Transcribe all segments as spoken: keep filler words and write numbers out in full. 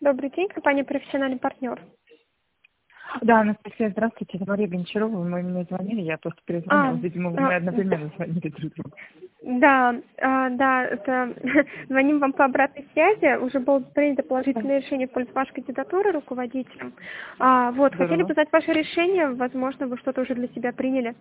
Добрый день, компания «Профессиональный партнер». Да, Анастасия, здравствуйте, это Мария Гончарова, вы мне звонили, я просто перезвонила, А, видимо, а, мы одновременно звонили друг другу. да, а, да, это звоним вам по обратной связи. Уже было принято положительное решение в пользу вашей кандидатуры руководителем. А, вот, хотели Здорово. бы знать ваше решение, возможно, вы что-то уже для себя приняли.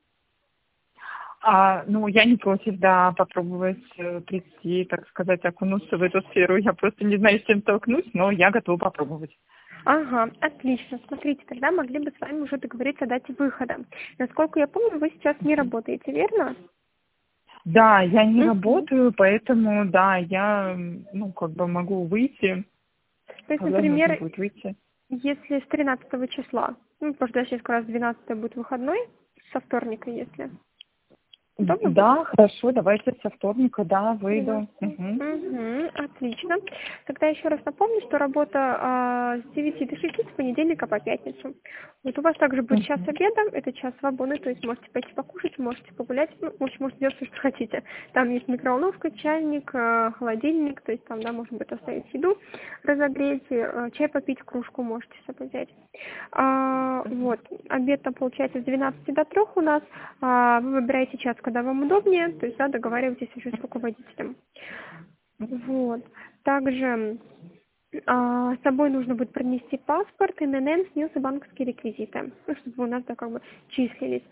А, ну, я не против, да, попробовать э, прийти, так сказать, окунуться в эту сферу. Я просто не знаю, с чем столкнусь, но я готова попробовать. Ага, отлично. Смотрите, тогда могли бы с вами уже договориться о дате выхода. Насколько я помню, вы сейчас не работаете, верно? Да, я не Мгм. работаю, поэтому, да, я, м, ну, как бы могу выйти, То есть, когда нужно например, будет выйти. если с тринадцатого числа, ну, потому что сейчас как раз двенадцатое будет выходной, со вторника, если. Удобно будет? Да, хорошо, давайте со вторника, да, выйду. двенадцатого. Мгм. Угу, отлично. Тогда еще раз напомню, что работа а, с девяти до шести с понедельника по пятницу. Вот у вас также будет час Мгм. обеда, это час свободный, то есть можете пойти покушать, можете погулять, ну, в общем, можете делать все, что хотите. Там есть микроволновка, чайник, а, холодильник, то есть там, да, можно будет оставить еду, разогреть, а, чай попить, кружку можете с собой взять. А, вот, обед там получается с двенадцати до трех у нас. А, вы выбираете час, когда вам удобнее, то есть, да, договариваетесь уже с руководителем. Вот. Также а, с собой нужно будет принести паспорт, эн эн эн, снилс и банковские реквизиты, ну, чтобы у нас, да, как бы числились.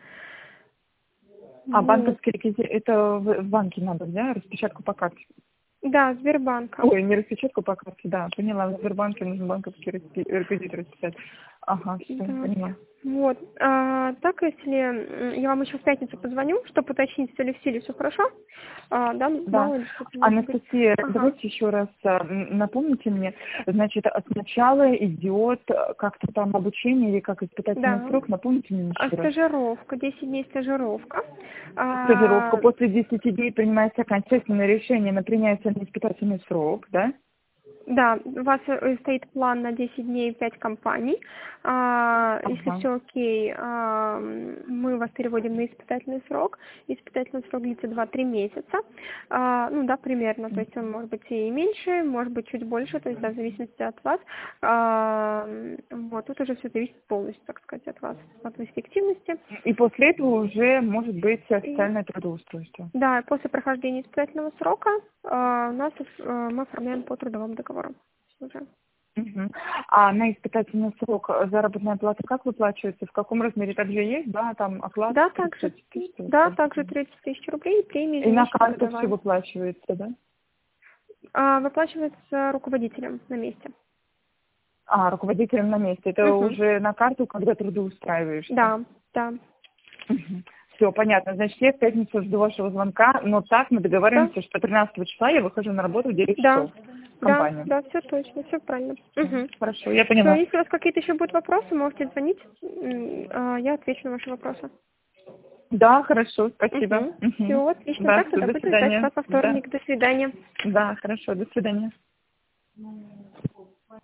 А Вот. банковский реквизит, это в в банке надо, да, распечатку по карте? Да, Сбербанка. Ой, не распечатку по карте, да, поняла. В Сбербанке нужно банковский распи- реквизит расписать. Ага, все, Да. поняла. Вот. А, так, если м, я вам еще в пятницу позвоню, чтобы уточнить, все ли в силе, все хорошо. А, да, Да. мало ли что-то может быть. Анастасия, Ага. давайте еще раз а, м, напомните мне, значит, а сначала идет а, как-то там обучение или как испытательный Да. срок, напомните мне А еще раз. стажировка, десять дней стажировка. Стажировка. А, После десяти дней принимается окончательное решение на принятие на испытательный срок, да? да, у вас э, стоит план на десять дней, пять компаний. А, если Ага. все окей, а, мы вас переводим на испытательный срок. Испытательный срок длится два-три месяца. А, ну да, примерно. То есть он может быть и меньше, может быть чуть больше, то есть да, в зависимости от вас. А, вот, тут уже все зависит полностью, так сказать, от вас, от эффективности. И после этого уже может быть И официальное трудоустройство. да, после прохождения испытательного срока а, у нас а, мы оформляем по трудовому договору уже. Мгм. А на испытательный срок заработная плата как выплачивается? В каком размере также есть? Да, там оклад Да, также, тридцать тысяч. да, также тридцать тысяч рублей, премия И на ежемесячно карту все годовая. выплачивается, да? А, выплачивается руководителем на месте. А, руководителем на месте. Это Угу. уже на карту, когда трудоустраиваешься. Да, да, Все, понятно. Значит, я в пятницу жду вашего звонка, но так мы да, договариваемся, что тринадцатого числа я выхожу на работу в девять да, часов в да, компанию. да, все точно, все правильно. Всё, Угу. хорошо, я Все, поняла. если у вас какие-то еще будут вопросы, можете звонить, м, а, я отвечу на ваши вопросы. Да, хорошо, спасибо. Угу. Мгм. Все, отлично. Да, Так, всё, тогда до будем ждать свидания. вас во Да, вторник. До свидания. да, хорошо, до свидания.